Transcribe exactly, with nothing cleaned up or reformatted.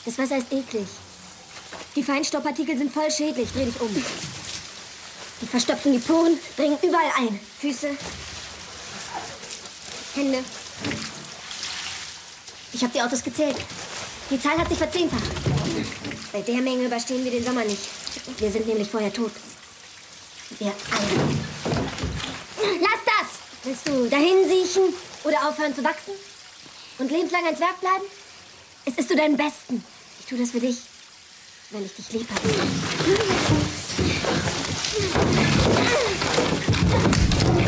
Das Wasser ist eklig. Die Feinstaubpartikel sind voll schädlich. Dreh dich um. Die verstopfen die Poren, dringen überall ein. Füße, Hände. Ich habe die Autos gezählt. Die Zahl hat sich verzehnfacht. Bei der Menge überstehen wir den Sommer nicht. Wir sind nämlich vorher tot. Wir alle. Lass das! Willst du dahin siechen oder aufhören zu wachsen? Und lebenslang ein Zwerg bleiben? Es ist zu deinem Besten. Ich tue das für dich, weil ich dich lieb habe.